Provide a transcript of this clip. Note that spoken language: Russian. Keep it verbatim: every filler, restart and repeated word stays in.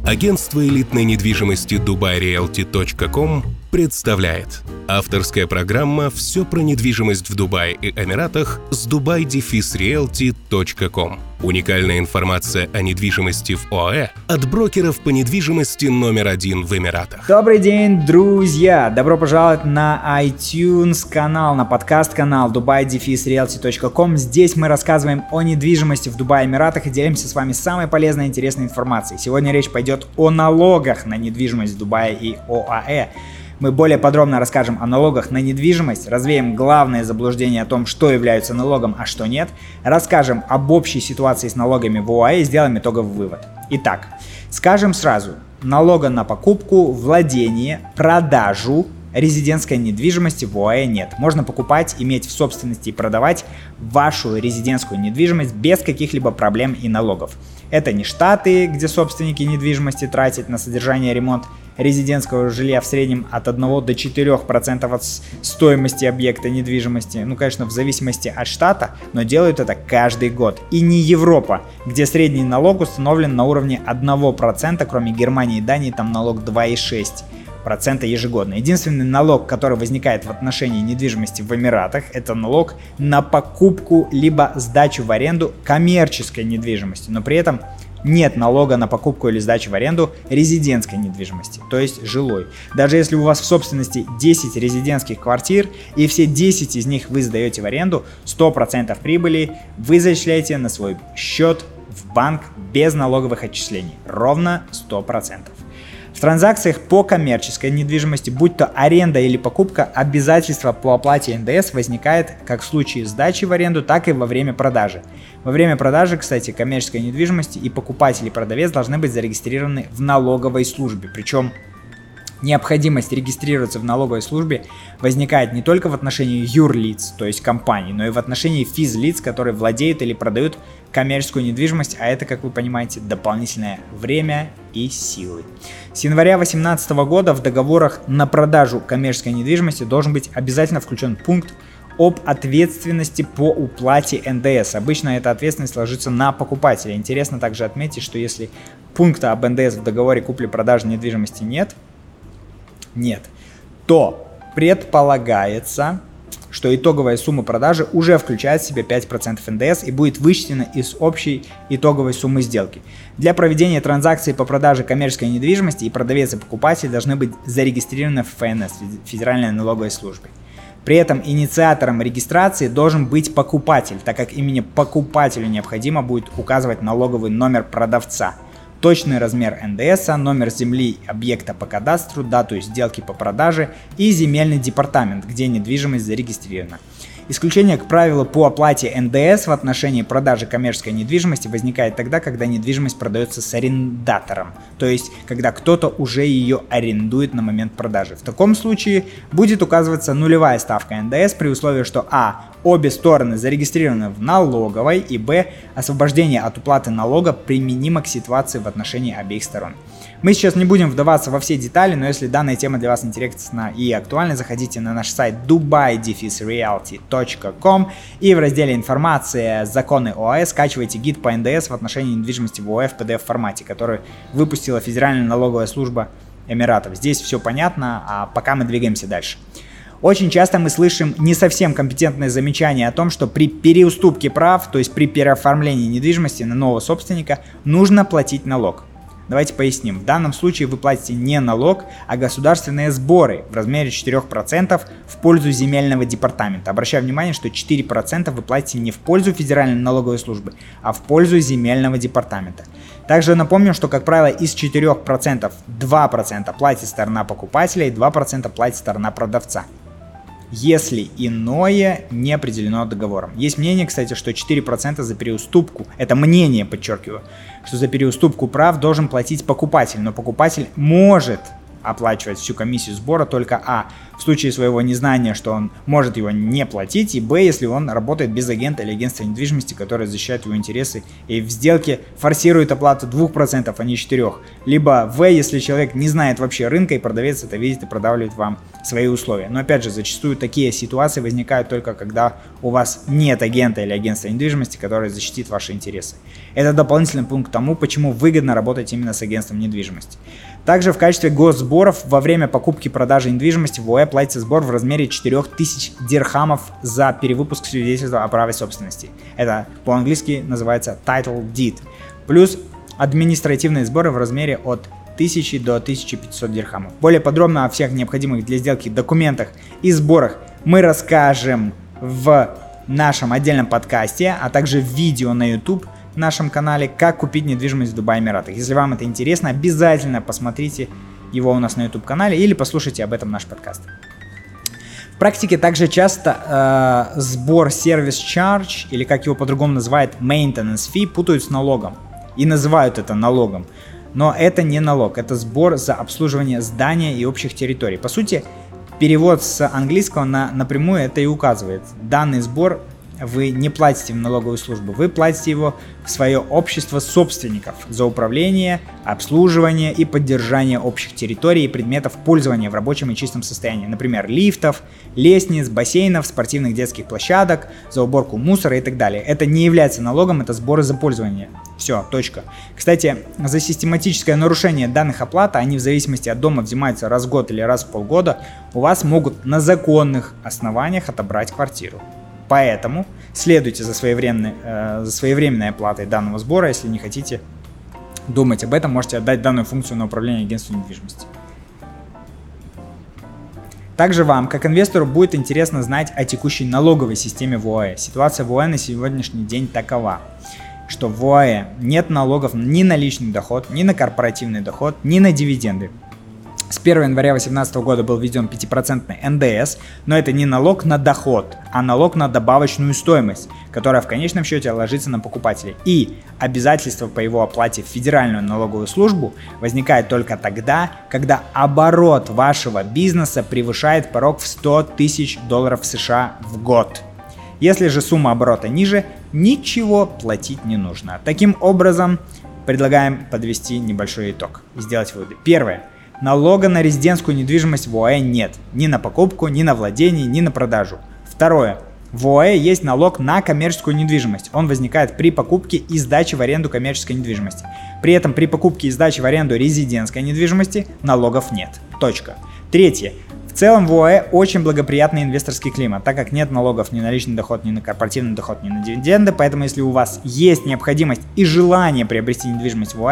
Агентство элитной недвижимости дубай риэлти точка ком представляет авторская программа «Все про недвижимость в Дубае и Эмиратах» с дубай риэлти точка ком. Уникальная информация о недвижимости в ОАЭ от брокеров по недвижимости номер один в Эмиратах. Добрый день, друзья! Добро пожаловать на iTunes канал, на подкаст канал дубай риэлти точка ком. Здесь мы рассказываем о недвижимости в Дубае и Эмиратах и делимся с вами самой полезной и интересной информацией. Сегодня речь пойдет о налогах на недвижимость в Дубае и ОАЭ. Мы более подробно расскажем о налогах на недвижимость, развеем главные заблуждения о том, что является налогом, а что нет, расскажем об общей ситуации с налогами в ОАЭ и сделаем итоговый вывод. Итак, скажем сразу, налога на покупку, владение, продажу резидентской недвижимости в ОАЭ нет. Можно покупать, иметь в собственности и продавать вашу резидентскую недвижимость без каких-либо проблем и налогов. Это не Штаты, где собственники недвижимости тратят на содержание и ремонт резидентского жилья в среднем от одного до четырёх процентов от стоимости объекта недвижимости. Ну, конечно, в зависимости от штата, но делают это каждый год. И не Европа, где средний налог установлен на уровне одного процента, кроме Германии и Дании, там налог два целых шесть десятых процента ежегодно. Единственный налог, который возникает в отношении недвижимости в Эмиратах, это налог на покупку либо сдачу в аренду коммерческой недвижимости, но при этом нет налога на покупку или сдачу в аренду резидентской недвижимости, то есть жилой. Даже если у вас в собственности десять резидентских квартир и все десять из них вы сдаете в аренду, сто процентов прибыли вы зачисляете на свой счет в банк без налоговых отчислений, ровно сто процентов. В транзакциях по коммерческой недвижимости, будь то аренда или покупка, обязательство по оплате эн дэ эс возникает как в случае сдачи в аренду, так и во время продажи. Во время продажи, кстати, коммерческой недвижимости и покупатель и продавец должны быть зарегистрированы в налоговой службе. Причем необходимость регистрироваться в налоговой службе возникает не только в отношении юрлиц, то есть компаний, но и в отношении физлиц, которые владеют или продают коммерческую недвижимость, а это, как вы понимаете, дополнительное время и силы. С января две тысячи восемнадцатого года в договорах на продажу коммерческой недвижимости должен быть обязательно включен пункт об ответственности по уплате эн дэ эс. Обычно эта ответственность ложится на покупателя. Интересно также отметить, что если пункта об эн дэ эс в договоре купли-продажи недвижимости нет, нет, то предполагается, что итоговая сумма продажи уже включает в себя пять процентов эн дэ эс и будет вычтена из общей итоговой суммы сделки. Для проведения транзакции по продаже коммерческой недвижимости и продавец и покупатель должны быть зарегистрированы в эф эн эс, Федеральной налоговой службе. При этом инициатором регистрации должен быть покупатель, так как именно покупателю необходимо будет указывать налоговый номер продавца, точный размер эн дэ эс, номер земли объекта по кадастру, дату сделки по продаже и земельный департамент, где недвижимость зарегистрирована. Исключение к правилу по оплате эн дэ эс в отношении продажи коммерческой недвижимости возникает тогда, когда недвижимость продается с арендатором, то есть когда кто-то уже ее арендует на момент продажи. В таком случае будет указываться нулевая ставка эн дэ эс при условии, что а. обе стороны зарегистрированы в налоговой и б. освобождение от уплаты налога применимо к ситуации в отношении обеих сторон. Мы сейчас не будем вдаваться во все детали, но если данная тема для вас интересна и актуальна, заходите на наш сайт дубай риэлти точка ком и в разделе «Информация. Законы ОАЭ» скачивайте гид по эн дэ эс в отношении недвижимости в ОАЭ в пи ди эф формате, который выпустила Федеральная налоговая служба Эмиратов. Здесь все понятно, а пока мы двигаемся дальше. Очень часто мы слышим не совсем компетентные замечания о том, что при переуступке прав, то есть при переоформлении недвижимости на нового собственника, нужно платить налог. Давайте поясним. В данном случае вы платите не налог, а государственные сборы в размере четырех процентов в пользу земельного департамента. Обращаю внимание, что четыре процента вы платите не в пользу Федеральной налоговой службы, а в пользу земельного департамента. Также напомню, что, как правило, из четырёх процентов два процента платит сторона покупателя и два процента платит сторона продавца, если иное не определено договором. Есть мнение, кстати, что четыре процента за переуступку, это мнение, подчеркиваю, что за переуступку прав должен платить покупатель, но покупатель может оплачивать всю комиссию сбора только а. в случае своего незнания, что он может его не платить, и б. если он работает без агента или агентства недвижимости, которое защищает его интересы и в сделке форсирует оплату двух процентов, а не четырёх. Либо в. если человек не знает вообще рынка и продавец это видит и продавливает вам свои условия. Но опять же, зачастую такие ситуации возникают только когда у вас нет агента или агентства недвижимости, которое защитит ваши интересы. Это дополнительный пункт к тому, почему выгодно работать именно с агентством недвижимости. Также в качестве госсборов во время покупки и продажи недвижимости в ОАЭ платится сбор в размере четырех тысяч дирхамов за перевыпуск свидетельства о праве собственности. Это по-английски называется title deed. Плюс административные сборы в размере от тысячи до тысячи пятисот дирхамов. Более подробно о всех необходимых для сделки документах и сборах мы расскажем в нашем отдельном подкасте, а также в видео на YouTube в нашем канале «Как купить недвижимость в Дубае, Эмиратах». Если вам это интересно, обязательно посмотрите его у нас на YouTube канале или послушайте об этом наш подкаст. В практике также часто э, сбор Service Charge, или как его по-другому называют Maintenance Fee, путают с налогом и называют это налогом. Но это не налог, это сбор за обслуживание здания и общих территорий. По сути, перевод с английского на напрямую это и указывает. Данный сбор вы не платите в налоговую службу, вы платите его в свое общество собственников за управление, обслуживание и поддержание общих территорий и предметов пользования в рабочем и чистом состоянии. Например, лифтов, лестниц, бассейнов, спортивных детских площадок, за уборку мусора и так далее. Это не является налогом, это сборы за пользование. Все, точка. Кстати, за систематическое нарушение данных оплат, они в зависимости от дома взимаются раз в год или раз в полгода, у вас могут на законных основаниях отобрать квартиру. Поэтому следуйте за своевременной, э, за своевременной оплатой данного сбора. Если не хотите думать об этом, можете отдать данную функцию на управление агентству недвижимости. Также вам, как инвестору, будет интересно знать о текущей налоговой системе в ОАЭ. Ситуация в ОАЭ на сегодняшний день такова, что в ОАЭ нет налогов ни на личный доход, ни на корпоративный доход, ни на дивиденды. С первого января две тысячи восемнадцатого года был введен пятипроцентный эн дэ эс, но это не налог на доход, а налог на добавочную стоимость, которая в конечном счете ложится на покупателей. И обязательство по его оплате в Федеральную налоговую службу возникает только тогда, когда оборот вашего бизнеса превышает порог в сто тысяч долларов США в год. Если же сумма оборота ниже, ничего платить не нужно. Таким образом, предлагаем подвести небольшой итог и сделать выводы. Первое. Налога на резидентскую недвижимость в ОАЭ нет. Ни на покупку, ни на владение, ни на продажу. Второе. В ОАЭ есть налог на коммерческую недвижимость. Он возникает при покупке и сдаче в аренду коммерческой недвижимости. При этом при покупке и сдаче в аренду резидентской недвижимости налогов нет. Точка. Третье. В целом в ОАЭ очень благоприятный инвесторский климат, так как нет налогов ни на личный доход, ни на корпоративный доход, ни на дивиденды. Поэтому если у вас есть необходимость и желание приобрести недвижимость в ОАЭ,